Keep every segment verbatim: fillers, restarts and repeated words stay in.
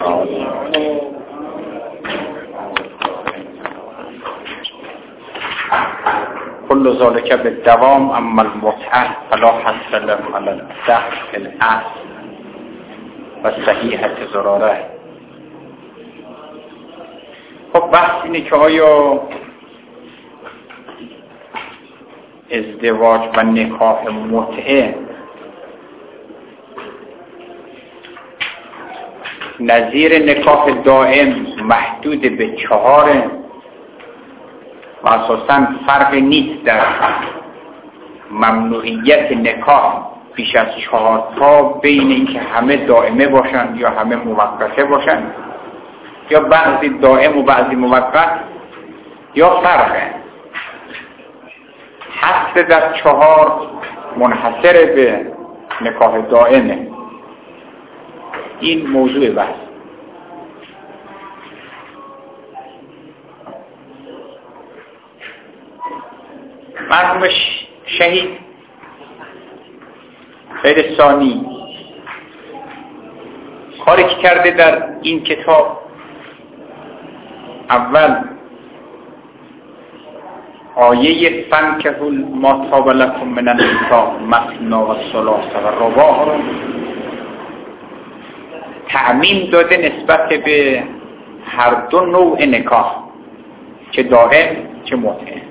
كل ذلك بالدوام اما المتعه فلا حصل على الصح الاصل و صحیحت ضراره. خب بحث اینه که آیا ازدواج و نکاح متعه نظیر نکاح دائم محدود به چهاره و اساساً فرق نیست در ممنوعیت نکاح بیش از چهار تا بین اینکه همه دائمه باشن یا همه موقته باشن یا بعضی دائم و بعضی موقت یا فرقه. حصر در چهار منحصر به نکاح دائمه. این موضوع بحث. مرحوم شهید خیر ثانی کاری که کرده در این کتاب، اول آیه فنکحوا ما طاب لکم من النساء مثنی و ثلاث و رباع رو تعمیم داده نسبت به هر دو نوع نکاح، چه دائم چه متعه.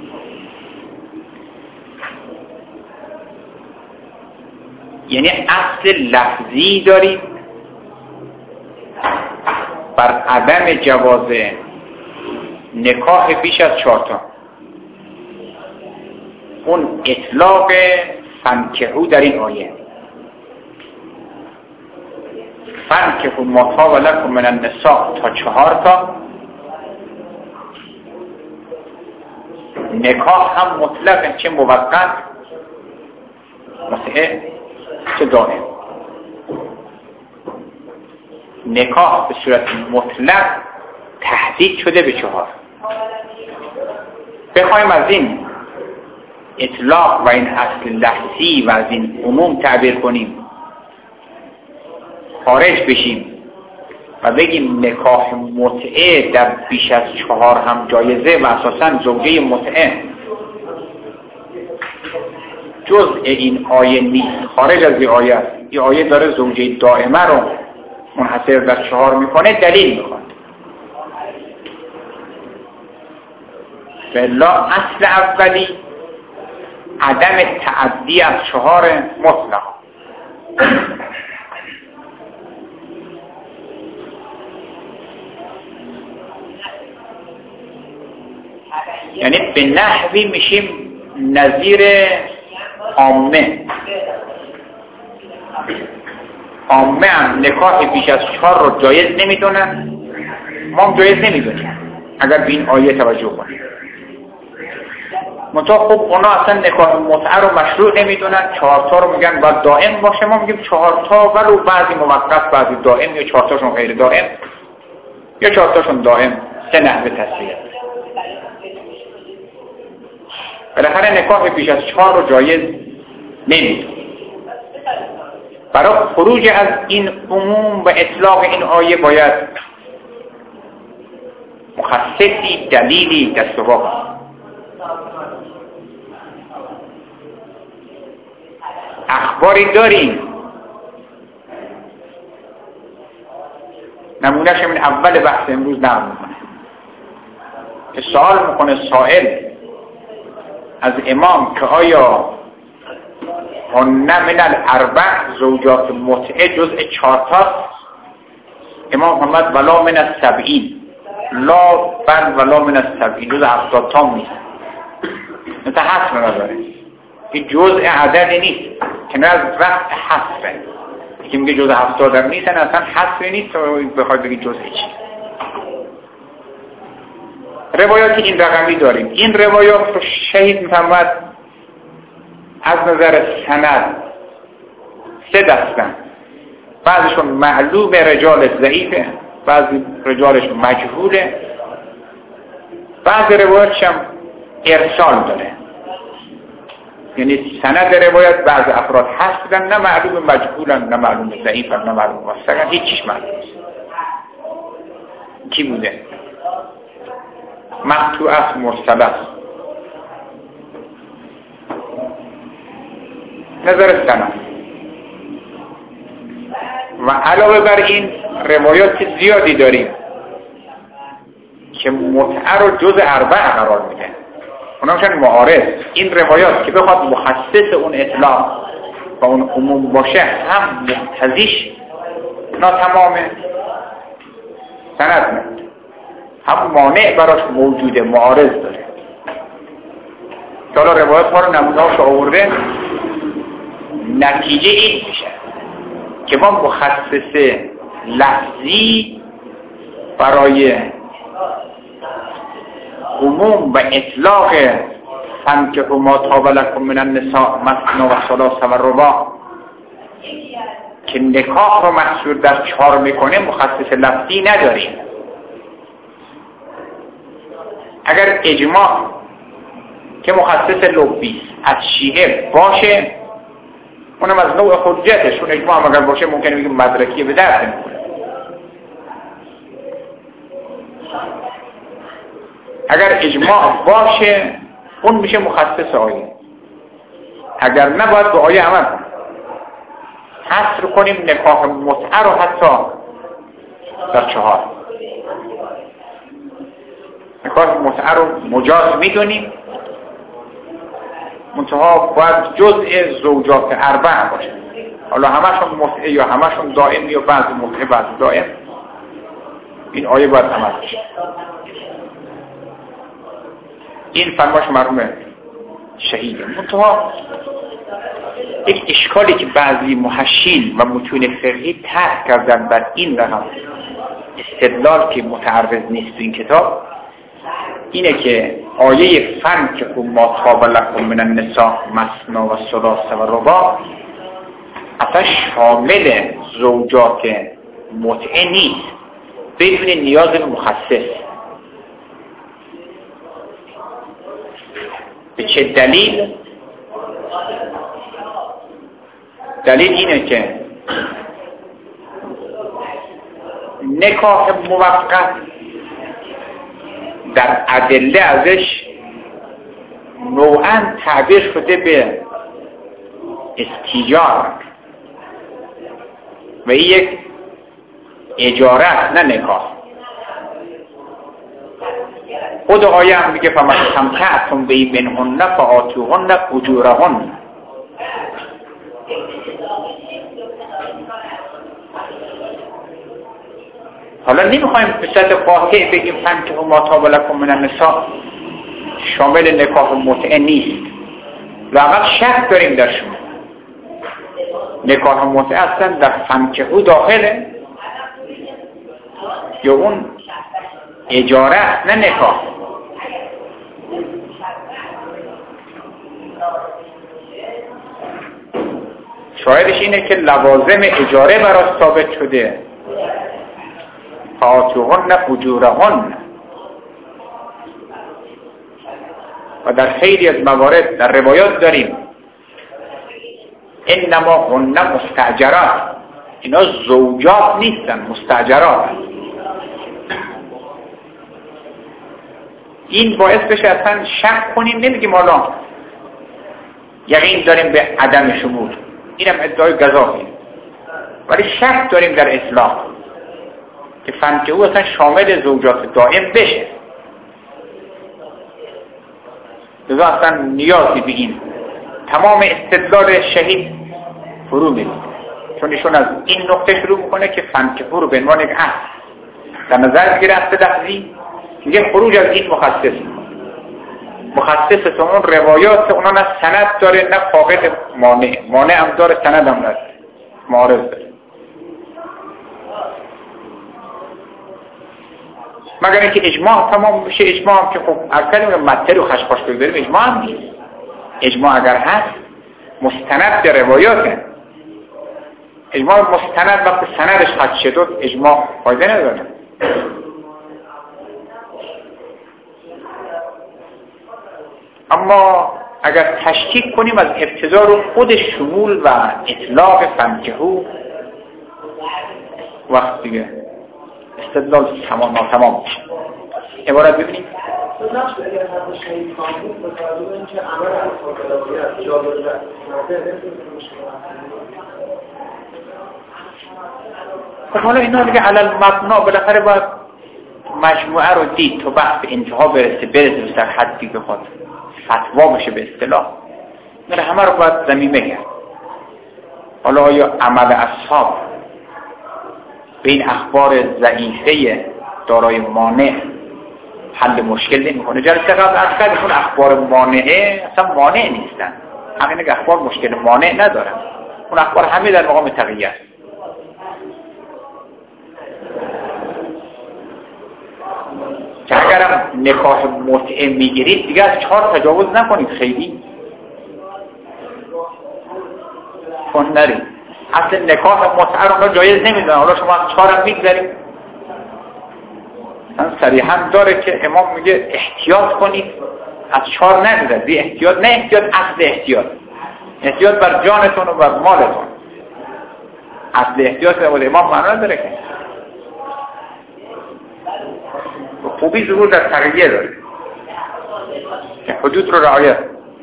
یعنی اصل لفظی دارید بر عدم جواز نکاح بیش از چهار تا. اون اطلاق فنکحوا در این آیه، فنکحوا ما طاب لکم من النساء تا چهار تا. نکاح هم مطلق، چه موقت متعه چه دائم. نکاح به صورت مطلق تهدید شده به چهار. بخوایم از این اطلاق و این اصل لفظی و از این عموم تعبیر کنیم، خارج بشیم و بگیم نکاح متعه در بیش از چهار هم جایزه و اساساً زوجه متعه جزء این آیه نیست، خارج از این آیه است. این آیه داره زوجه دائمه رو منحصر در چهار میکنه، دلیل میخواد. بلا اصل اولی عدم تعدی از چهار مطلق. یعنی به نحوی میشیم نظیر عامه. عامه هم نکاح بیش از چهار رو جایز نمیدونن، ما هم جایز نمیدونیم اگر به این آیه توجه کنیم. منطقه خب اونا اصلا نکاح متعه رو مشروع نمیدونن، چهار تا رو میگن باید دائم باشه. ما میگیم چهار تا ولو بعضی موقت بعضی دائم، یا چهار تاشون غیر دائم یا چهار تاشون دائم. سه نحوه تصویر. بالاخره نکاح بیش از چهار رو جایز نمیدونن. برای خروج از این عموم و اطلاق این آیه باید مخصصی، دلیلی دست و پا. اخباری داریم، نمونهش من اول بحث امروز نقل میکنه که سوال میکنه سائل از امام که آیا هن من الاربع زوجات متعه جزء چهارتاست؟ امام محمد ولا من السبعین، لا بل ولا من السبعین، جزء هفتاد تام نیست. مثل حصر نداره، این جزء عددی نیست که نه از وقت حصره که میگه جزء هفتاد هم نیستن، اصلا حصری نیست بخوای بگی جزء چی. روایات این رقمی داریم. این روایات رو شهید محمد از نظر سند سه دستن. بعضشون معلوم رجال ضعیفه، بعضی رجالش مجهوله، بعض روایاتش هم ارسال داره. یعنی سند روایت بعض افراد هستن، نه معلوم مجهولن، نه معلوم ضعیفن، نه معلوم واسقن، هیچ چیش معلوم نیست. کی بوده؟ مقطوع است، مرسل است. نظر سنا. و علاوه بر این روایات زیادی داریم که متعه رو جز اربع قرار میده، اونا میشن معارض. این روایات که بخواد مخصص اون اطلاق و اون عموم باشه هم مقتضیش ناتمامه، سند نمیده، هم مانع براش موجوده، معارض داره. که حالا روایات ها رو نمونهاش آورده، نتیجه این میشه که ما مخصص لفظی برای عموم و اطلاق فانکحوا ما طاب لکم من النساء مثنی و ثلاث و رباع که نکاح رو محصور در چهار میکنه مخصص لفظی نداریم. اگر اجماع که مخصص لفظی از شیعه باشه، اونم از نوع حجتش، اون اجماع هم اگر باشه ممکنه بگیم مدرکی به درد نمیکنه. اگر اجماع باشه اون میشه مخصص آیه. اگر نباید به آیه عمل کنیم، حصر کنیم نکاح متعه رو حتی در چهار. نکاح متعه رو مجاز میدونیم، منتها باید جزء زوجات اربع باشه. حالا همشون متعه یا همشون دائم یا بعض متعه بعض دائم، این آیه باید عمل بشه. این فرمایش مرحوم شهیده. منتها یک اشکالی که بعضی محشین و متون فقهی طرح کردن بر این رقم استدلال که متعرض نیست این کتاب، اینه که آیه فانکحوا ما طاب لکم من النساء مثنی و ثلاث و رباع اصلا شامل زوجات متعه نیست بدون نیاز به مخصص. به چه دلیل؟ دلیل اینه که نکاح موقت در ادله ازش نوعاً تعبیر شده به استیجار و این یک اجاره نه نکاح. خود آیه هم میگه فمن استمتعتم به منهن فآتوهن اجورهن. حالا نمیخوایم به صورت قاطع بگیم فانکحوا ما طاب لکم من النساء شامل نکاح متعه نیست، لااقل شک داریم در شما نکاح متعه اصلا در فانکحوا داخله یا اون اجاره نه نکاح. شاهدش اینه که لوازم اجاره براش ثابت شده، فآتوهن اجورهن، و در خیلی از موارد در روایات داریم انما هن مستاجرات، اینا زوجات نیستن، مستاجرات. این باعث بشه اصلا شک کنیم، نمیگیم حالا یقین داریم به عدم شمول، اینم ادعای گزافیه، ولی شک داریم در اطلاق که فانکحوا اصلا شامل زوجات دائم بشه. لذا اصلا نیازی به این تمام استدلال شهید فرو میره، چون ایشون از این نقطه شروع میکنه که فانکحوا رو به عنوان یک اصل در نظر بگیره، اصل لفظی، میگه خروج از این مخصص مخصص تو اون روایات اونا نه سند داره نه فاقد مانع، مانع هم داره سند هم داره، معارض داره. مگر اینکه اجماع تمام بشه. اجماع هم که خب اکثر مطلب و خشخاش بگذاریم اجماع هم نیست. اجماع اگر هست مستند به روایاته. اجماع مستند وقتی سندش خط شد اجماع فایده نداره. اما اگر تشکیک کنیم از ابتدا رو خود شمول و اطلاق فانکحوا وقت دیگه استدلال تمام ناتمام میشه. عبارت ببینید نقش اگر حد شهید کامل به طور اینکه عمل الفاظ جابر خب حالا اینا دیگه علل مبنا بالاخره باید مجموعه رو دید تا بحث به انتها برسه برسه در حدی که خود فتوا بشه به اصطلاح. میره همه رو باید ضمیمه کرد. حالا آیا عمل اصحاب به این اخبار ضعیفه دارای مانع حل مشکل نمی‌کنه؟ جلسه قبل از کردیم اون اخبار مانعه اصلا مانع نیستن. همین که اخبار مشکل مانع ندارن. اون اخبار همه در مقام تقیه است. که اگرم نکاح متعه میگیرید دیگه از چهار تجاوز نکنید، خیلی کن نرید. اصل نکاح متعه رو اونا جایز نمیدونن، حالا شما از چهار هم میگذارید. صریحا داره که امام میگه احتیاط کنید از چهار نگذارید. بی احتیاط نه احتیاط، اصل احتیاط احتیاط بر جانتون و بر مالتون. اصل احتیاط بود امام معنا داره که خوبی ظهور در تقیه داره که حدود رو رعایت.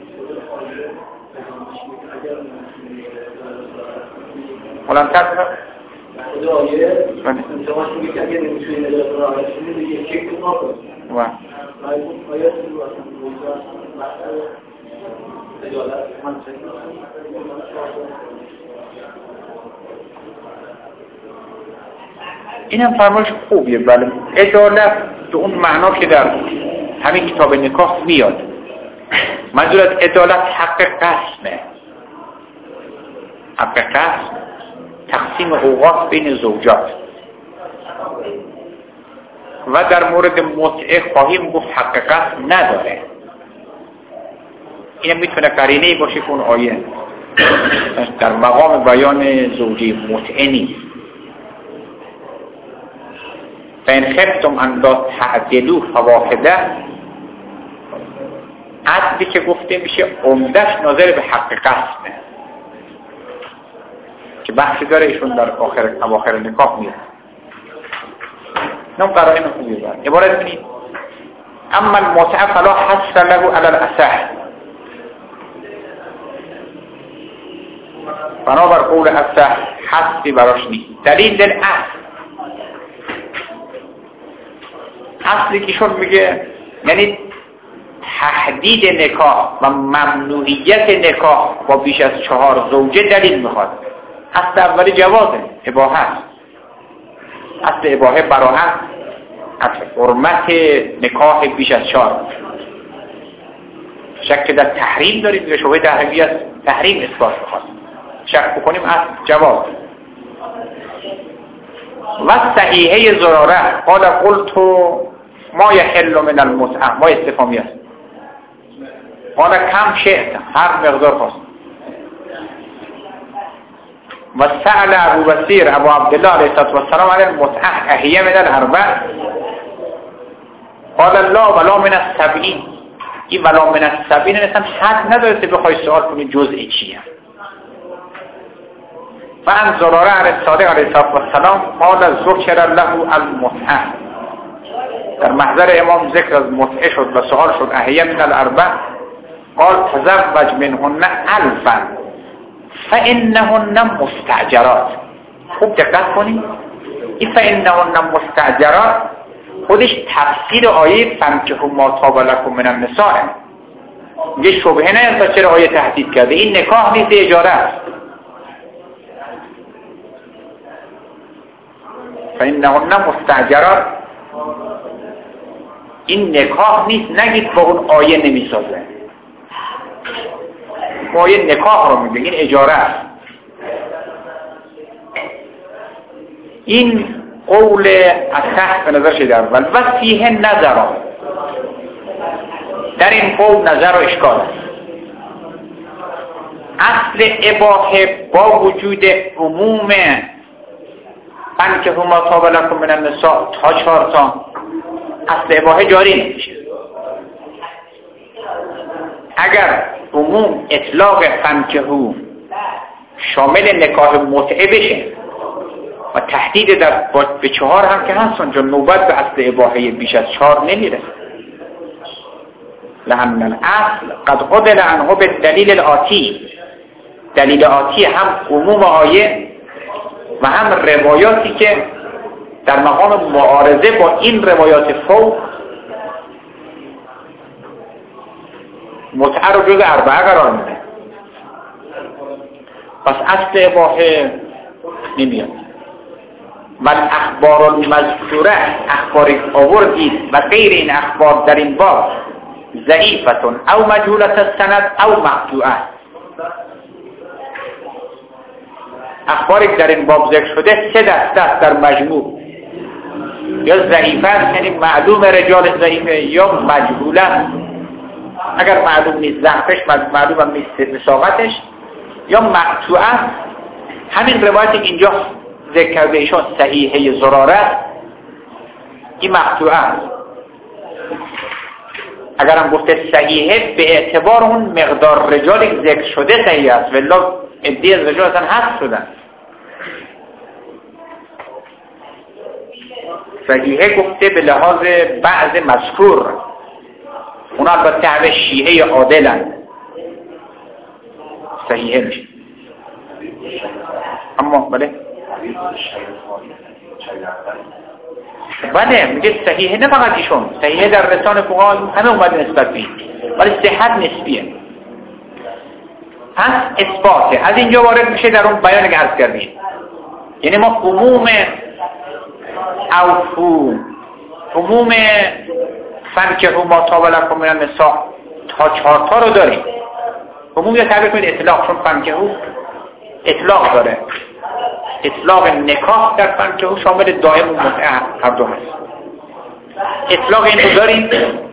ملامتر کنم خدا آیه انتقاش میگه که اگه نمیتونی نجات رعایت کنی به یک یک کن نکن و آیه این هم فرمایش خوبیه. بله عدالت به اون معنا که در همین کتاب نکاح میاد. منظورت عدالت حق قسمه، حق قسم تقسیم اوقات بین زوجات. و در مورد متعه خواهیم گفت حق قسم نداره. این میتونه قرینه‌ای باشه که اون آیه در مقام بیان زوجی متعه نیست. فإن خفتم أن لا تعدلوا فواحدة، عدلی که گفته میشه عمدش ناظر به حق قسمه که بحثی داره ایشون در آخر اواخر نکاح میاد. نم قرائن خوبی داره. عبارت ببینید اما المتعه فلا حس له علی الاصح، بنابر قول اصح حسی براش نیست. دلیل دل اصل اصلی که شون میگه یعنی تحدید نکاح و ممنوعیت نکاح با بیش از چهار زوجه دلیل میخواد. اصل اولی جوازه، اباحه. اصل اباحه براحت از حرمت نکاح بیش از چهار. شک در تحریم داریم دیگه، شبهه تحریمی از تحریم اثبات میخواد. شک بکنیم اصل جواز. و صحیحه زراره قال قلت ما یحل من المتعه، ما استفهامی است. قال کم شئت، هر مقدار خواست. و سأل ابو بصیر ابو عبدالله علیه السلام علی المتعه اهیه من الاربع قال لا ولا من السبعین. این ولا من السبعین مثلا حد نداره که بخوای سوال کنی جزء چیه. و ان زراره علیه الصادق علیه السلام قال ذکر له المتعه، در محضر امام ذکر از متعه شد و سوال شد اهیه من الاربع قال تزوج منهن الفا فانهن مستاجرات. خوب دقت کنید این فانهن مستاجرات خودش تفسیر آیه فانکحوا ما طاب لکم من النساء. یه شبهه نه تا چرا آیه تهدید کرده. این نکاح نیست، اجاره است. فانهن مستاجرات این نکاح نیست. نگید با اون آیه نمیسازه. آیه نکاح رو میگه، این اجاره است. این قول اصح به نظر شده اول. و فیه نظر، در این قول نظر و اشکال است. اصل اباحه با وجود عموم فانکحوا ما طاب لکم من النساء تا چهار تا اصل اباحه جاری نمیشه. اگر عموم اطلاق فانکحوا شامل نکاح متعه بشه و و تهدید در به چهار هم که هستن، چون نوبت به اصل اباحه بیش از چهار نمیره. لأن الاصل قد قدل عنه بالدلیل الآتی، دلیل آتی هم عموم آیه و هم روایاتی که در مقام معارضه با این روایات فوق متعه رو جز اربعه قرار میده. پس اصل اباحه نمیاد. و اخبار المذکوره، اخباری آوردید و غیر این اخبار در این باب ضعیفتون او مجهولت السند او مقطوعه، اخباری که در این باب ذکر شده سه دسته است در مجموع، یا ضعیفه یعنی معلوم رجال ضعیفه، یا مجهوله اگر معلوم نیست ضعفش، معلوم هم نیست وثاقتش، یا مقطوعه. همین روایت اینجا ذکر کرده ایشون صحیحه زراره این مقطوعه است. اگر هم گفته صحیحه به اعتبار اون مقدار رجالی که ذکر شده صحیح است، ولی عده از رجال اصلا حذف شدن. صحیحه گفته به لحاظ بعض مذکور، اونا البته همه شیعه عادلن، صحیحه میشه. اما بله بله میگه صحیحه نه فقط ایشون، صحیحه در رسان فقها همه اومده نسبت به، ولی صحت نسبیه. پس اثباته از اینجا وارد میشه در اون بیان که عرض کردیم، یعنی ما عموم اوفو عموم فنکه ما تابلکم من النساء تا چهار تا رو داریم. عموم یا تعبیر کنید اطلاق، چون فنکه اطلاق داره. اطلاق نکاح در فنکه شامل دائم و متعه هر دو هست. اطلاق این رو داریم.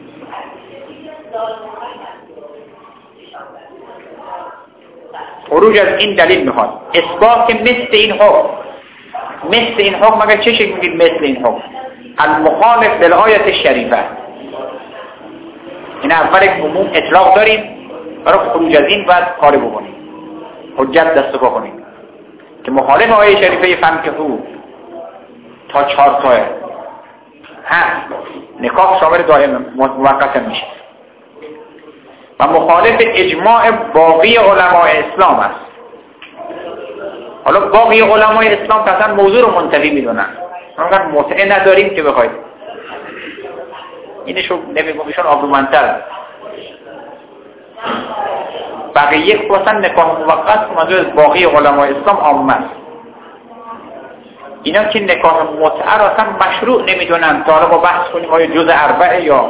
خروج از این دلیل میخواد اثبات مثل این حکم، مثل این حکم اگر چه شکل میگید مثل این حکم المخالف للآیت شریفه. این اول یک عموم اطلاق داریم، برای خروج از این باید کاری بکنیم، حجت دست پا کنیم که مخالف آیه شریفه فنکه تا چهار تاه هست، نکاح شامل دائم موقت میشه و مخالف اجماع باقی علماء اسلام است. حالا باقی علماء اسلام اصلا موضوع رو منتفی میدونن، اونقدر متعه نداریم که بخواید اینشو نمیگم ایشون آبرومندتر. بقیه خصوصا نکاح موقت موضوع باقی علماء اسلام عامه است. اینا که نکاح متعه را اصلا مشروع نمیدونن. تا حالا با بحث کنیم آیا جز اربعه یا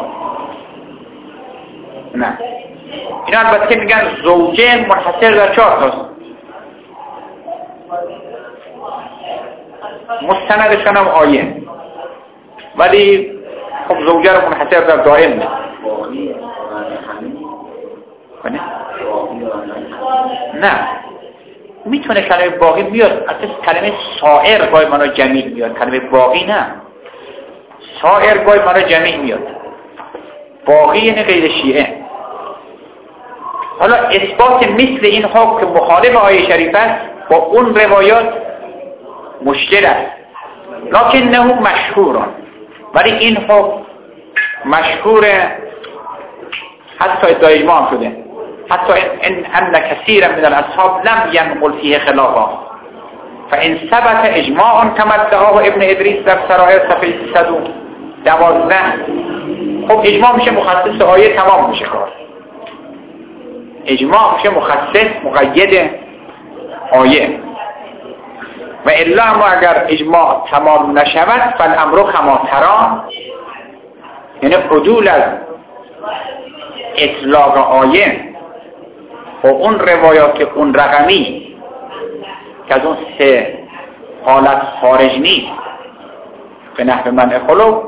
نه. اینا البته میگن زوجه منحصر در چهار تاست، مستندشان هم آیه، ولی خب زوجه رو منحصر در دائم نه. نه میتونه کلمه باقی بیاد، اصلا کلمه سائر گاهی مانا جمیع میاد، کلمه باقی نه. سائر گاهی مانا جمیع میاد، باقی یعنی غیر شیعه. حالا اثبات مثل این حکم که مخالف آیه شریف است با اون روایات مشکل است، لکنه مشهوران، ولی این حکم مشهوره، حتی ادعای اجماع هم شده، حتی ان ان کثیر من الاصحاب لم ينقل فيه خلافا فان ثبت اجماع كما ادعاه ابن ادریس در سرائر صفحه سیصد و دوازده. خب اجماع میشه مخصص آیه، تمام میشه کار. اجماع میشه مخصص مقید آیه، و الا اما اگر اجماع تمام نشود فالامر کما ترى، یعنی عدول از اطلاق آیه و اون روایات اون رقمی که از اون سه حالت خارج نیست به نحو منع خلو،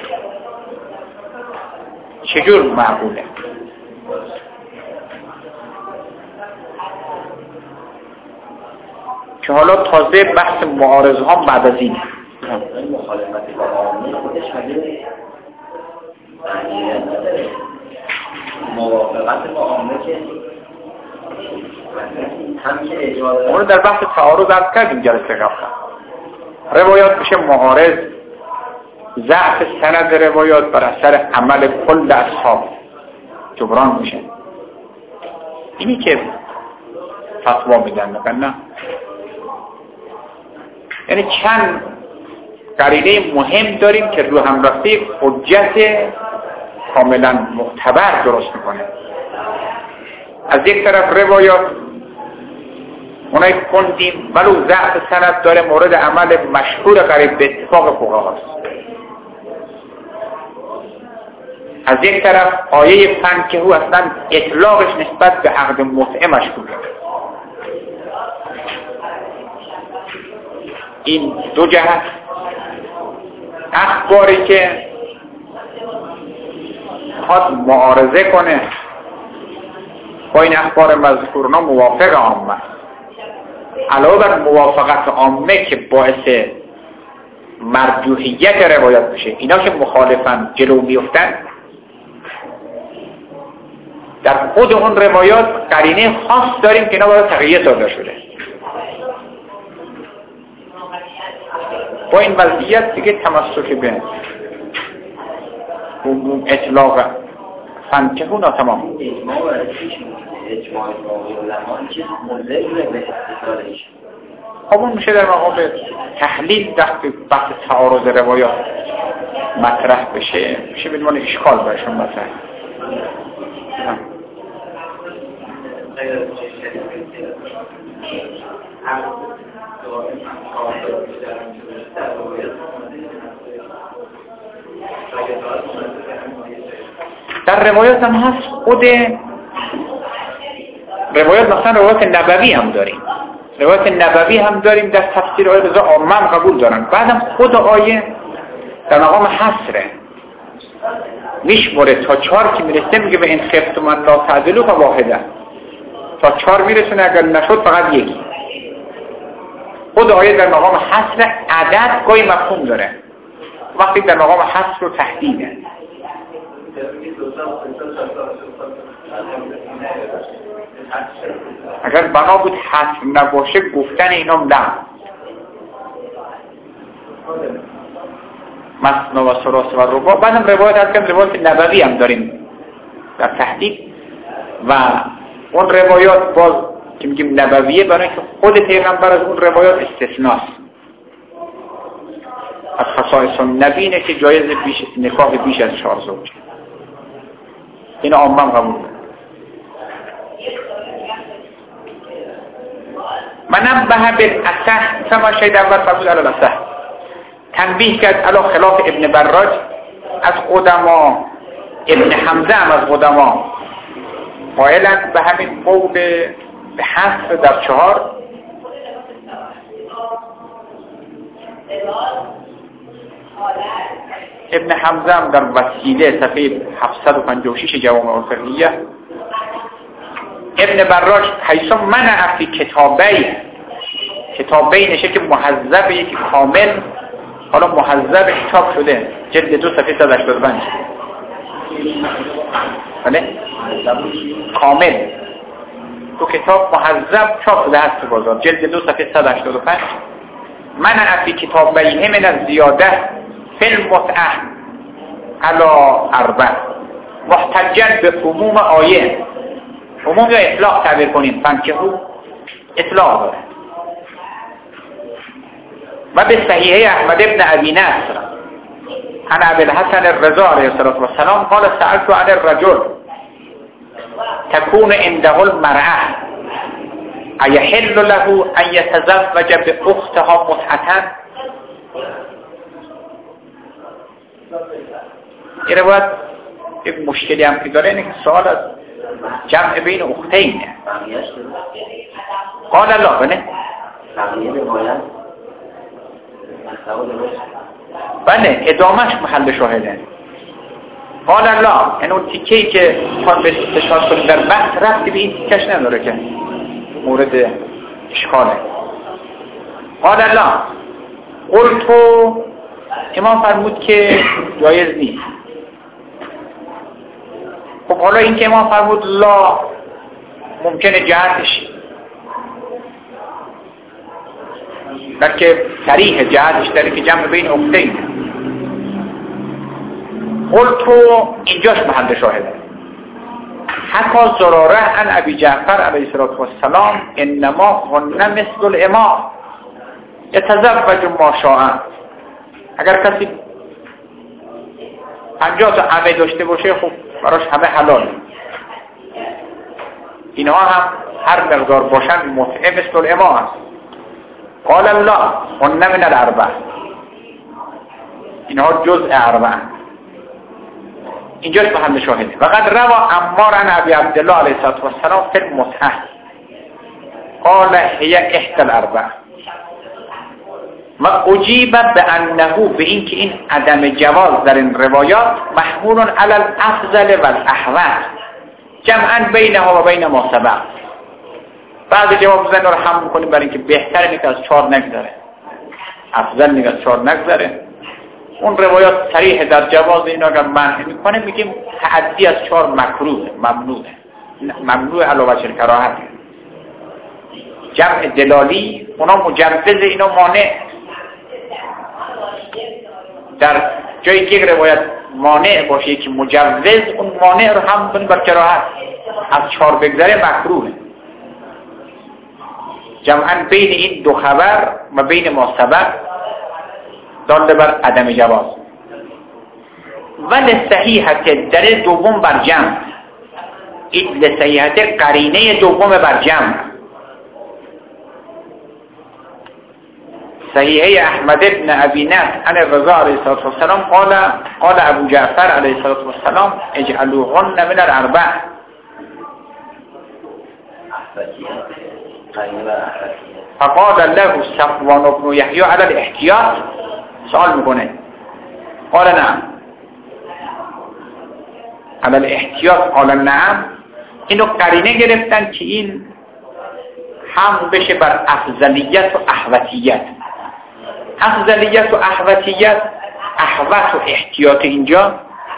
چجور معقوله؟ که حالا تازه بحث معارضه ها بعد از این مخالفت با عامه خودش مگه موافقت با عامه که هم که اجازه اون در بحث تعارض عرض کردیم جلسه قبل. روایات میشه معارض، ضعف سند روایات بر اثر عمل کل اصحاب جبران میشه. اینی که فتوا میدن، میگن نه. یعنی چند قرینه مهم داریم که رو هم رفته حجت کاملا معتبر درست میکنه. از یک طرف روایات اونایی خوندیم ولو ضعف سند داره، مورد عمل مشهور قریب به اتفاق فقهاست. از یک طرف آیه فنکحوا اصلا اطلاقش نسبت به عقد متعه مشکوکه. این دو جهت. اخباری که خواهد معارضه کنه با این اخبار مذکورنا موافق عامه، علاوه بر موافقت عامه که باعث مرجوحیت روایت بشه، اینا که مخالفن جلو میفتن، در خود اون روایات قرینه خاص داریم که اینا باید تغییر داده شده. با این وضعیت دیگه تمسک به عموم اطلاق فنکحوا ناتمام. اجماع علما چیز مدل به استدلالش. خب اون میشه در مقابل تحلیل وقتی بحث تعارض روایات مطرح بشه، میشه به عنوان اشکال برشون مطرح. در روایات هم هست، خود روایات مثلا روایات نبوی هم داریم، روایات نبوی هم داریم در تفسیر آیه رضا عامه هم قبول دارن. بعدم خود آیه در مقام حصره میشموره تا چهار که میرسه، میگه به این خفتم ان لا تعدلوا فواحده، تا چهار میرسونه، اگر نشد فقط یکی. خود آیه در مقام حصر عدد گاهی مفهوم داره، وقتی در مقام حصر و تحدیده. اگر بنا بود حصر نباشه گفتن اینام نه. مثنا و ثلاث و رباع. بعدم روایت هست که روایت نبوی هم داریم در تحقیق، و اون روایات باز که میگیم نبویه برای که خود پیغمبر از اون روایات استثناست. از خصائص النبی اینه که جایز بیش نکاح بیش از چهار زوج. این عامه هم قبول داره. من نبه بالاصح کما شاید اول فرمود علی الاصح، تنبیه کرد علی خلاف ابن براج از قدما. ابن حمزه هم از قدما قائلند به همین قول به حصر در چهار. ابن حمزه هم در وسیله صفحه هفتصد و پنجاه و شش جوامع الفقهیه. ابن براج حیث منع فی کتابی، کتابی نشه که محذب یکی کامل، حالا محذب چاپ شده جلد دو صفحه صد و هشتاد و پنج. بله کامل تو کتاب محذب چاپ شده هست تو بازار، جلد دو صفحه صد و هشتاد و پنج. منع فی کتابیه من از زیاده فی المتعه علی اربع، محتجت به عموم آیه. عموم یا اطلاق تعبیر کنیم، فنکحوا اطلاق داره. و به صحیحه احمد ابن ابی نصر عن ابی الحسن الرضا علیه السلام قال سألت عن الرجل تكون عنده المرأة أيحل له أن يتزوج بأختها متعة؟ این روایت یک مشکلی هم که داره اینه که سوال از جمع بین اختینه. قال لا، بله بله ادامهش محل شاهده. قال لا، این اون تیکهی که خواهد به استشهاد کنیم در بحث رفتی به این تیکش نداره که مورد اشکاله. قال لا قلتو، امام فرمود که جایز نیست. خب حالا این که امام فرمود لا ممکنه جهتش بلکه صریح جهتش داره که جمع بین اختین. قلتو اینجاش محل شاهده. حتی زراره عن ابی جعفر علیه السلام انما هن مثل الامام یتزوج ما شاء. اگر کسی پنجاه تا عمه داشته باشه خب براش همه حلال. اینها هم هر مقدار باشن متعه مثل الامام است. قال الله هن من الاربع. اینها جزء اربع. اینجاش محل شاهده. وقد روى عمار عن ابي عبد الله علیه السلام فی المتعه قال هي احدى الاربع. و اجیب بانه به این که این عدم جواز در این روایات محمول علی الافضل و الاحوط جمعا بینها و بین ما سبق. بعضی جواب زن رو هم میکنیم برای اینکه بهتره اینکه از چهار نگذره، افضل اینکه از چهار نگذره. اون روایات صریح در جواز اینا اگر منع میکنه میگیم تعدی از چهار مکروه، ممنوعه، ممنوع علی وجه الکراهه. جمع دلالی اونا مجوز، اینا مانع. در جایی که یک روایت مانع باشه که مجوز، اون مانع رو هم میکنیم بر کراهت. از چهار بگذره مکروه. جمعا بین این دو خبر و بین ما سبق داده بر عدم جواز. ولی صحیحت دلیل دوم بر جمع، این لصحیحت قرینه دوم بر جمع. صحیحه احمد بن ابی نصر عن الرضا علیه السلام قال قال ابو جعفر علیه السلام اجعلوهن من الاربع. فقال له صفوان بن یحیی علی الاحتیاط. سوال میکنه قال نعم علی الاحتیاط قال نعم. اینو قرینه گرفتن که این هم بشه بر افضلیت و احوطیت. افضلیت و احوطیت، احوط و احتیاط اینجا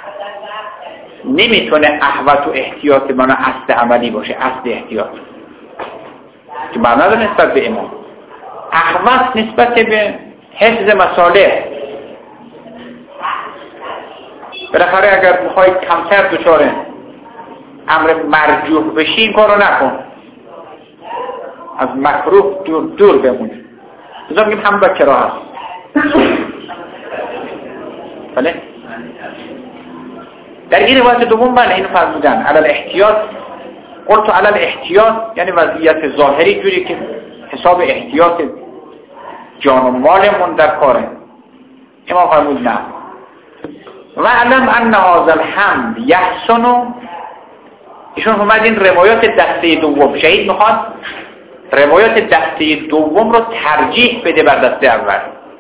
نمیتونه احوط و احتیاط معنی اصل عملی باشه، اصل احتیاط که معنا داره نسبت به امام. احوط نسبت به حفظ مصالح. بالاخره اگر میخوای کمتر دچار امر مرجوح بشی این کارو نکن، از مکروه دور دور بمونی. بذار میگیم هم با کراهت. بله در این روایت دوم بله اینو فرمودن علی الاحتیاط. قلت علی الاحتیاط یعنی وضعیت ظاهری جوری که حساب احتیاط جان و مالمون در کاره. امام فرمود نه. و علم ان هذا الحمد یحسن. ایشون فرمود این روایات دسته دوم، شهید میخواد روایات دسته دوم رو ترجیح بده بر دسته اول.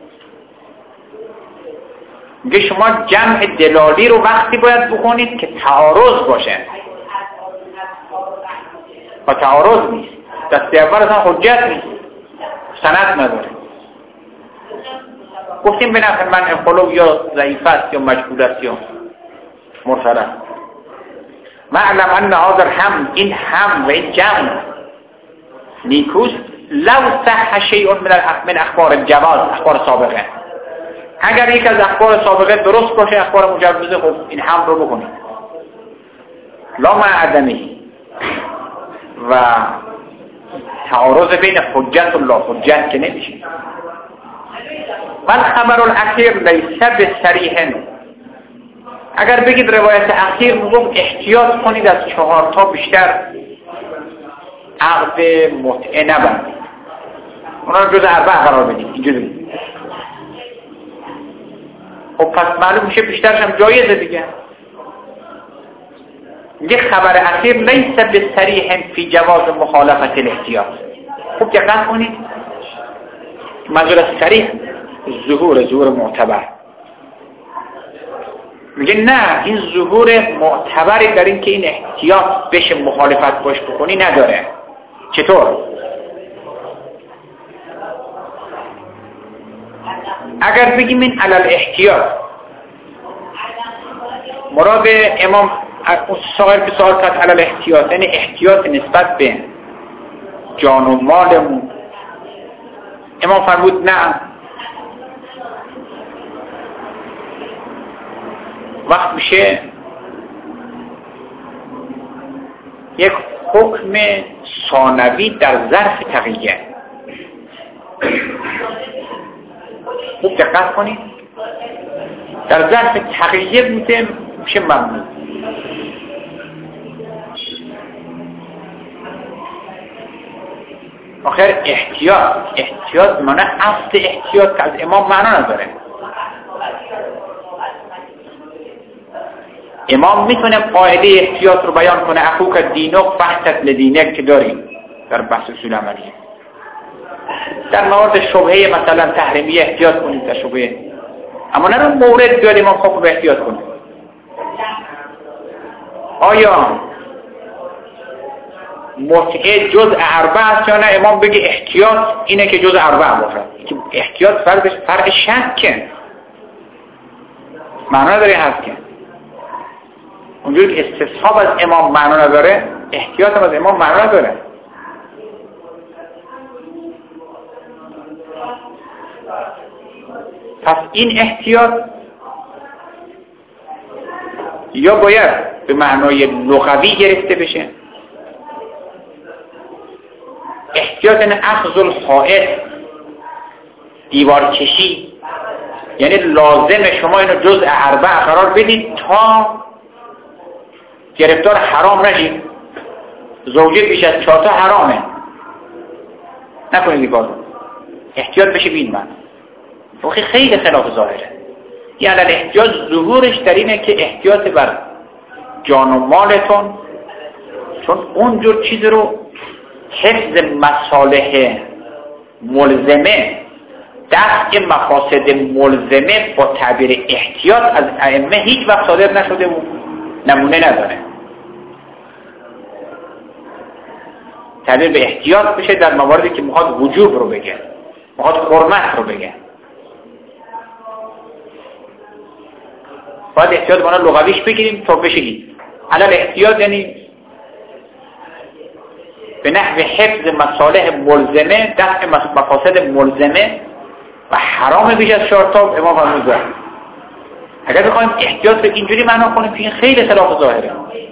میگه شما جمع دلالی رو وقتی باید بکنید که تعارض باشه. با تعارض نیست. دسته اول اصلا حجت نیست، سند نداره. گفتیم به نفع من انقلاب یا ضعیف است یا مجبور است یا مرسل است. معلم ان هذا الحمد، این هم و این جمع نیکوست. لو صح شیء من اخبار الجواز، اخبار سابقه، اگر یک از اخبار سابقه درست باشه اخبار مجوزه، خب این هم رو بکنید. لا مع عدمی و تعارض بین حجت و لا حجت که نمیشه. بل خبر الاخیر لیس بصریح. اگر بگید روایت اخیر میگم احتیاط کنید از چهار تا بیشتر عقد متعه نبندید، اونا رو جز اربع قرار بدید اینجوری. خب پس معلوم میشه بیشترش هم جایزه دیگه. یه خبر اخیر لیس بصریح فی جواز مخالفت الاحتیاط. خوب دقت کنید، منظور از صریح ظهور ظهور معتبر. میگه نه، این ظهور معتبری در این که این احتیاط بشه مخالفت باش بکنی نداره. چطور؟ اگر بگیم این علل احتیاط مراد امام اون صاحب که سوال کرد علل احتیاط یعنی احتیاط نسبت به جان و مالمون، امام فرمود نه، وقت میشه یک حکم ثانوی در ظرف تقیه. خوب دقت کنید، در ظرف تقیه بوده میشه ممنوع. آخر احتیاط احتیاط معنی اصل احتیاط که از امام معنا نداره. امام میتونه قاعده احتیاط رو بیان کنه، اخوک دینک فحتت لدینک که داریم در بحث اصول عملی. در موارد شبهه مثلا تحریمی احتیاط کنید در شبهه، اما نه رو مورد بیاد امام خوب به احتیاط کنه. آیا متعه جزء اربع است یا نه امام بگه احتیاط اینه که جزء اربع باشد؟ احتیاط فرق فرق شکه، معنا نداره هست که اونجوری که استصحاب از امام معنا نداره، احتیاط هم از امام معنا نداره. پس این احتیاط یا باید به معنای لغوی گرفته بشه، احتیاط این اخذ الحائط دیوار کشی، یعنی لازم شما اینو جزء اربع قرار بدید تا گرفتار حرام نشید. زوجه بیش از چهار تا حرامه، نکنید این کارو. احتیاط بشه بین من وقتی خیلی خلاف ظاهره. یعنی احتیاط ظهورش در اینه که احتیاط بر جان و مالتون، چون اونجور چیز رو حفظ مصالح ملزمه، دفع مفاسد ملزمه با تعبیر احتیاط از ائمه هیچ وقت صادر نشده و نمونه نداره. تعبیر به احتیاط بشه در مواردی که میخواد وجوب رو بگه، میخواد حرمت رو بگه. باید احتیاط بانا لغویش بگیریم تا بشگید. علال احتیاط یعنی به نحو حفظ مصالح ملزمه، دفع مفاسد ملزمه و حرام بیش از چهار تا امام فرمود داره. اگر بخوایم احتیاط رو اینجوری معنا کنیم که این خیلی خلاف ظاهره.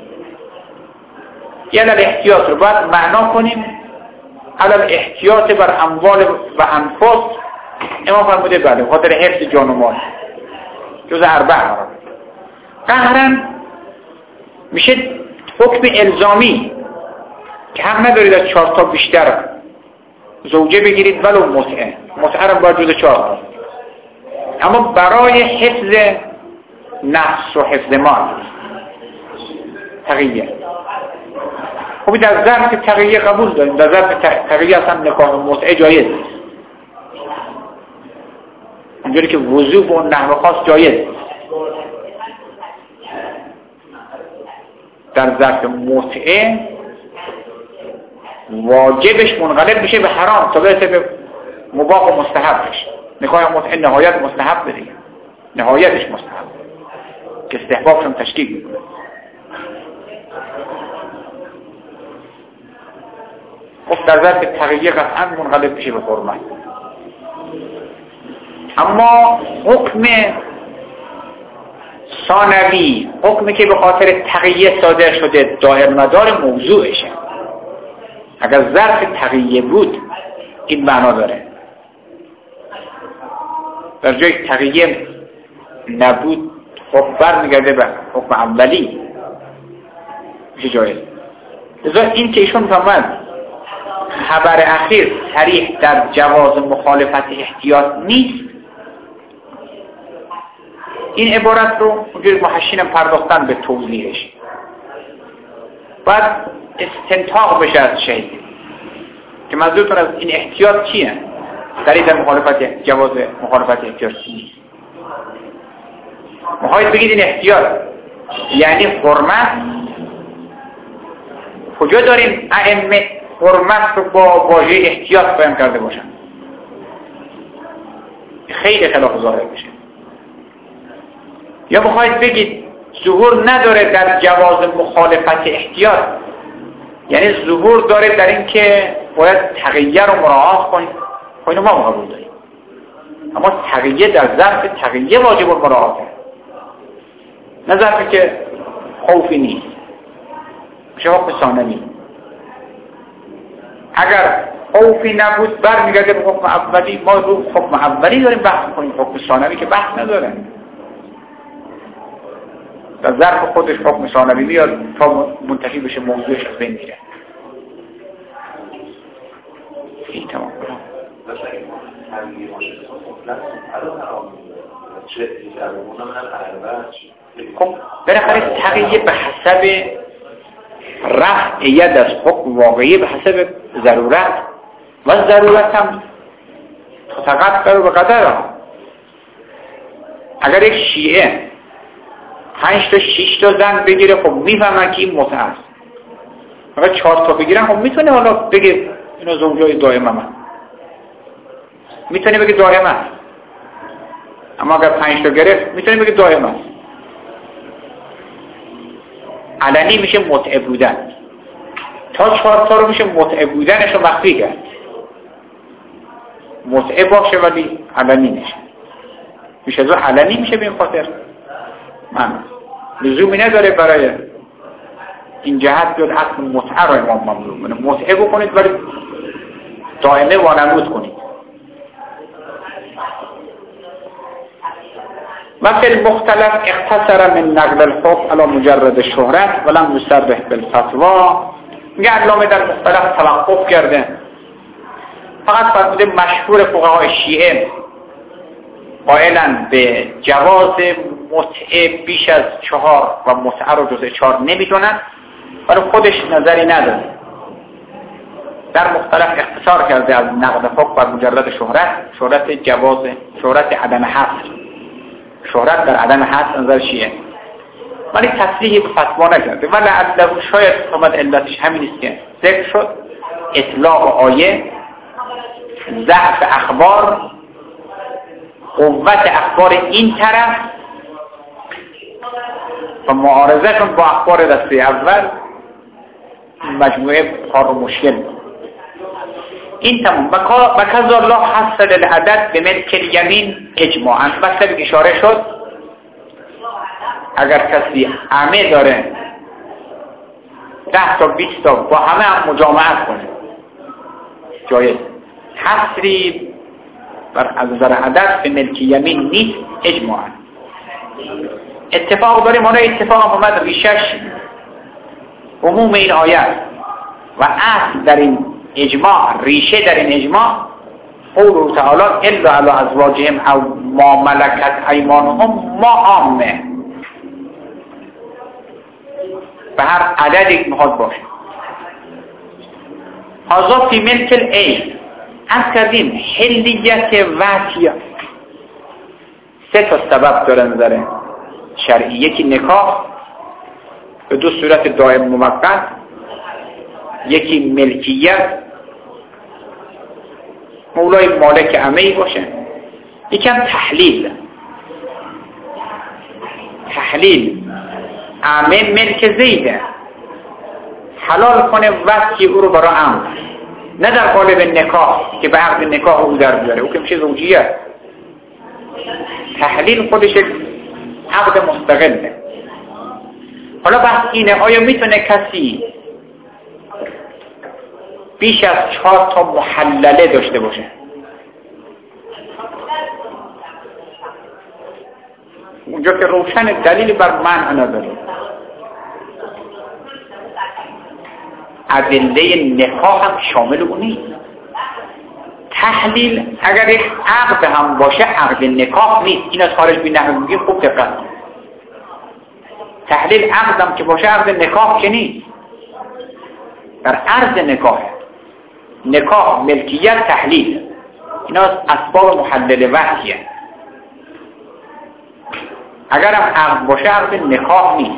یعنی احتیاط رو باید معنا کنیم علال احتیاط بر اموال و انفس. امام فرموده بله خاطر حفظ جان و مال جز اربع قرار. قهرن میشه حکم الزامی که حق ندارید از چهار تا بیشتر زوجه بگیرید ولو متعه. متعه رو باید جز چهار تا، اما برای حفظ نفس و حفظ مال تقیه. خب در ظرف تقیه قبول داریم، در ظرف تقیه اصلا نکاح متعه جایز نیست، اونجوری که وضوع و نحو خاص جایز نیست. در ظرف متعه واجبش منقلب میشه به حرام تا برسه به مباح و مستحبش. نکاح متعه نهایت مستحب بده، نهایتش مستحب که استحبابش هم تشکیل میکنه. خب در ظرف تقیه قطعا منقلب میشه به حرمت. اما حکم ثانوی، حکمی که به خاطر تقیه صادر شده، دایر مدار موضوعشه. اگر ظرف تقیه بود این معنا داره، در جای تقیه نبود خب برمیگرده به حکم اولی میشه جایز. لذا این که ایشون فرمود خبر اخیر صریح در جواز مخالفت احتیاط نیست، این عبارت رو اونجوری محشین پرداختن به توضیحش. بعد استنتاق بشه از شیء که منظورتون از این احتیاط چیه؟ صریح در مخالفت جواز مخالفت احتیاط نیست. میخواید بگید این احتیاط یعنی حرمت؟ کجا داریم ائمه حرمت رو با واژه احتیاط بیان کرده باشن؟ خیلی خلاف ظاهر میشه. یا بخواید بگید ظهور نداره در جواز مخالفت احتیاط، یعنی ظهور داره در این که باید تقیه رو مراعات کنید. خب اینو ما قبول داریم، اما تقیه در ظرف تقیه واجب المراعاته، نه ظرفی که خوفی نیست، میشه حکم ثانوی. اگر خوفی نبود برمیگرده به حکم اولی. ما رو حکم اولی داریم بحث می‌کنیم، حکم ثانوی که بحث نداره، در ظرف خودش حکم ثانوی میاد تا منتهی بشه موضوعش از بین میره. این تمام. خب بالاخره تغییر به حسب رفع ید از حکم واقعی به حسب ضرورت، و ضرورت هم تقدر به قدر. اگر یک شیعه پنج تا شش تا زن بگیره خب میفهمن که این متعه است، اگر چهار تا بگیرن خب میتونه حالا بگه اینا زوجای دائمه من، میتونه بگه دائمه است. اما اگر پنج تا گرفت میتونه بگه دائمه است. علنی میشه متعه بودن، تا چهار تا رو میشه متعه بودنش رو مخفی کرد، متعه باشه ولی علنی نشه، میشه از علنی میشه به این خاطر من لزومی نداره برای این جهت بیاد اصل متعه رو امام ممنوع کنه. متعه بکنید ولی دائمه وانمود کنید. و فی المختلف اختصر من نقل الحکم علی مجرد شهرت ولم یصرح بالفتوا. میگه علامه در مختلف توقف کرده، فقط فرموده مشهور فقهای شیعه قائلن به جواز متعه بیش از چهار و متعه رو جزء چهار نمیدونن، ولی خودش نظری نداره. در مختلف اختصار کرده از نقل حکم بر مجرد شهرت، شهرت جواز، شهرت عدم حصر، شهرت در عدم حصر نظر شیعه، ولی تصریحی به فتوا نکرده. ولی لعله شاید اومد علتش همین است که ذکر شد، اطلاق آیه، ضعف اخبار، قوت اخبار این طرف و معارضه‌شون با اخبار دسته اول، مجموعه کار و مشکل. این تمام. و کذا الله حصل العدد به ملک الیمین اجماعاً. مطلبی که اشاره شد اگر کسی همه داره ده تا بیست تا با همه هم مجامعت کنه جایز، حصری بر از نظر عدد به ملک یمین نیست اجماعاً. اتفاق داریم، حالا اتفاق اومد ریشش عموم این آیت و اصل در این اجماع، ریشه در این اجماع قوله تعالی الا علی ازواجهم او ما ملکت ایمانهم ما عامه، به هر عددی که میخواد باشه. هذا فی ملک العین. از کردیم حلیت وحیه سه تا سبب داره نظر شرعی. یکی نکاح به دو صورت دائم موقت، یکی ملکیت مولای مالک عمه‌ای باشه، یکم تحلیل. تحلیل عمه ملک زیده حلال کنه وقتی او رو برای عمه، نه در قالب نکاح که به عقد نکاح او در بیاره، او که میشه زوجیه. تحلیل خودش عقد مستقله. حالا بحث اینه آیا میتونه کسی بیش از چهار تا محلله داشته باشه؟ اونجا که روشن دلیلی بر منع نداره. ادله نکاح هم شامل اون نیست. تحلیل اگر یک عقد هم باشه عقد نکاح نیست. این از خارج بی نحوه میگه خوب دقت. تحلیل عقد هم که باشه عقد نکاح که نیست، در عرض نکاح. نکاح، ملکیت، تحلیل، اینا از اسباب محلل وحیه. اگر هم عقد باشه عقد نکاح نیست.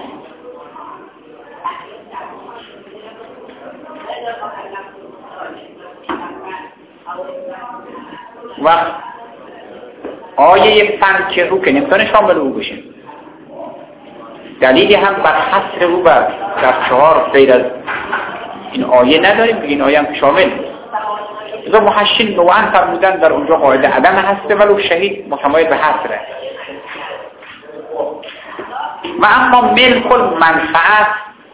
و آیه فنکه رو که نمیتونه شامل او بشه. دلیلی هم بر حصر او بر در چهار غیر از این آیه نداریم، این آیه هم شامل. اذا محشین نوعا فرمودن در اونجا قاعده عدم هسته ولو شهید متمایل به حسره. و اما ملک المنفعت،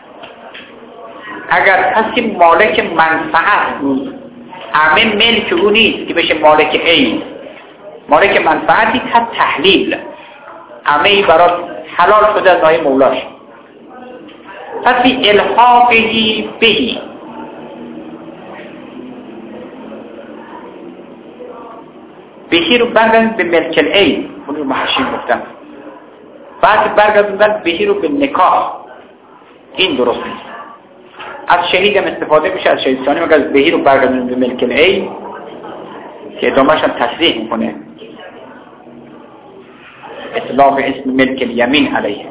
اگر کسی مالک منفعت بود، همه ملک او نیست که بشه مالک عین. مالک منفعتی که تحلیل همه ای برای حلال شده از نای مولاش. پس بی الحاقی بهی بهی رو برگردن به ملک العین، اون رو محشین گفتم. بعد برگردن بهی رو به نکاح، این درست نیست. از شهید هم استفاده میشه، از شهید ثانی، مگر از بهی رو برگردن به ملک العین که ادامهش هم تصریح میکنه اطلاق اسم ملک الیمین علیه.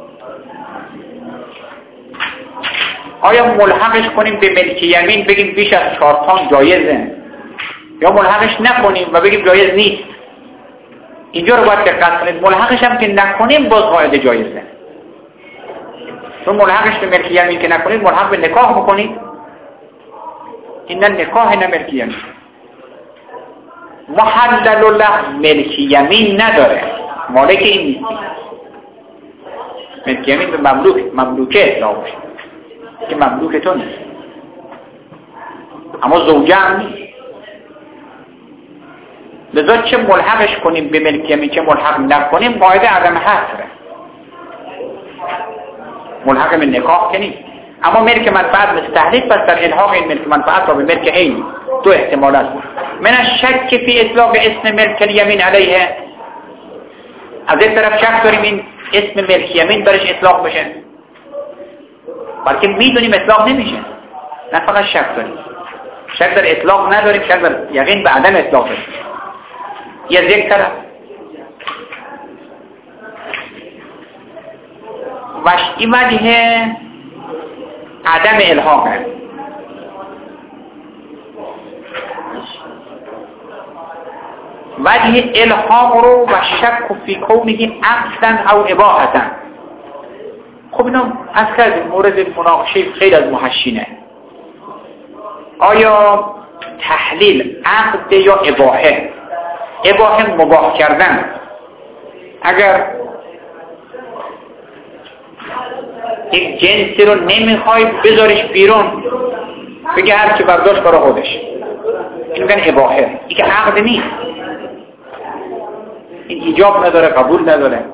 آیا ملحقش کنیم به ملک یمین بگیم بیش از چهارتان جایزه، یا ملحقش نکنیم و بگیم جایز نیست؟ اینجا رو باید دقت کنید. ملحقش هم که نکنیم باز قاعده جایزه. چون ملحقش به ملک یمین که نکنید ملحق به نکاح میکنید. این نه نکاح نه ملک یمین. محلل له ملک یمین نداره، مالک این نیستی. ملک یمین به مملوک مملوکه اطلاق میشه که مملوک تو نیست، اما زوجه هم نیست. لذا چه ملحقش کنیم به ملک یمین چه ملحق نکنیم قاعده عدم حصره. ملحق به نکاح که نیست، اما ملک منفعت مستحلیف پس در الحاق این ملک منفعت را به ملک عین دو احتمال است. من الشک فی اطلاق اسم ملک الیمین علیه، از این طرف شک داریم این اسم ملک یمین برش اطلاق بشه، بلکه میدونیم اطلاق نمیشه، نه فقط شک داریم. شک در اطلاق نداریم، شک در یقین به عدم اطلاق داریم. یا از یک طرف وش این وجه عدم الحاق هست. وجه الحاق رو و شک فی کونه عقداً او اباحةً. خب اینا از کردیم مورد مناقشه خیلی از محشینه. آیا تحلیل عقد یا اباحه؟ اباحه مباح کردن. اگر یک جنسی رو نمیخوای بذارش بیرون، بگه هر کی برداشت برای خودش، این میگن اباحه. این که عقد نیست، این ایجاب نداره، قبول نداره.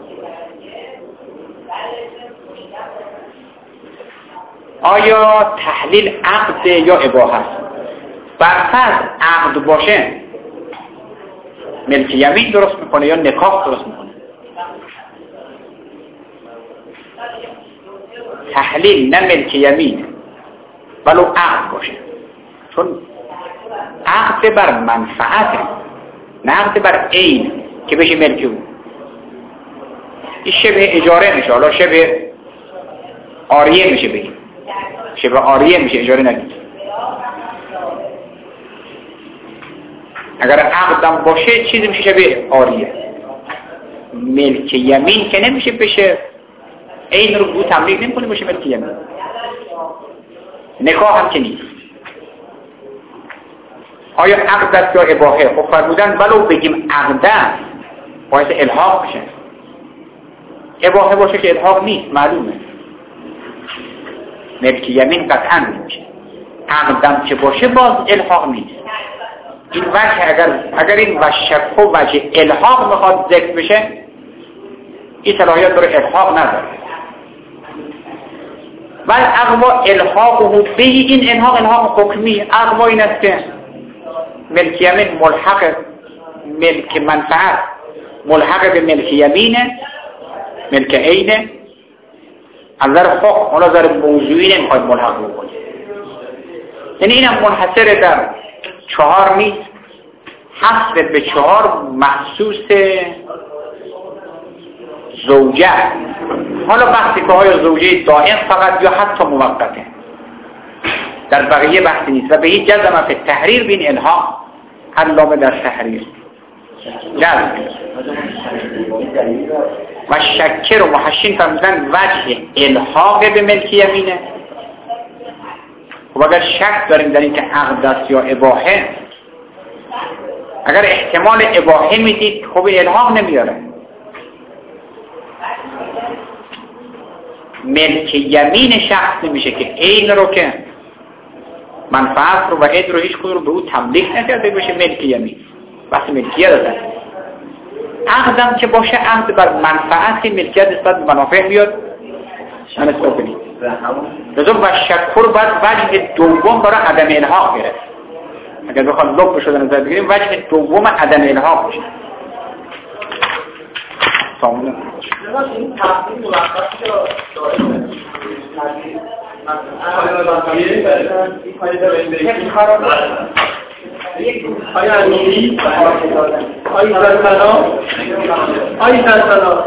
آیا تحلیل عقد یا اباحه است؟ برفرض عقد باشه ملک یمین درست میکنه یا نکاح درست میکنه. تحلیل نه ملک یمین ولو عقد باشه، چون عقد بر منفعته نه عقد بر عین که بشه ملک او. این شبه اجاره میشه، حالا شبه آریه میشه، بگیم شبه آریه میشه، اجاره نگید. اگر عقدم باشه چیزی میشه شبه آریه. ملک یمین که نمیشه بشه این رو بو تملیک نمی کنی باشه ملک یمین. نکاح هم که نیست. آیا عقد است یا اباحه؟ خب فرمودن ولو بگیم عقد باعث الحاق بشه. اباحه باشه که الحاق نیست، معلومه. ملک یمین قطعا نمیشه. عقدم که باشه باز الحاق نیست. این وجه اگر اگر این وشک و وجه الحاق میخواد ذکر بشه، این صلاحیت داره، الحاق نداره. ولی اقوا الحاقه به این الحاق الحاق حکمی. اقوا این است که ملک یمین ملحق ملک منفعت ملحق به ملک یمینه، ملک عینه. از نظر حکم از نظر موضوعی نمیخواید ملحق بکنید. یعنی اینم منحصر در چهار نیست، حصر به چهار مخصوص زوجه. حالا بحثی که های زوجه دائم فقط یا حتی موقته، در بقیه بحثی نیست. و به هیچ جزم فی تحریر بین الحاق علامه در تحریر جزم و شکر و محشین فرمودن وجه الحاق به ملک یمینه. و اگر شک داریم در این که عقد است یا اباحه، اگر احتمال اباحه میدید خب الحاق نمیاره. ملک یمین شخص نمیشه که عین رو که منفعت رو و عید رو هیچ کدوم رو به او تملیک نکرده بشه ملک یمین. وقتی ملکیت دادن عقدم که باشه عقد بر منفعت ملکیت نسبت به منافع بیاد نسبت کنید. لذا و شکر باید وجه دوم برای عدم الحاق گرفت. اگر بخواد لب شده نظر بگیریم وجه دوم عدم الحاق میشه. سامونه این تفصیل ملخص آیا نوری آی سلام آی سلام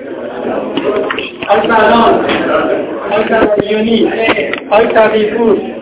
آی سلام آی سلام یونی آی تبیفور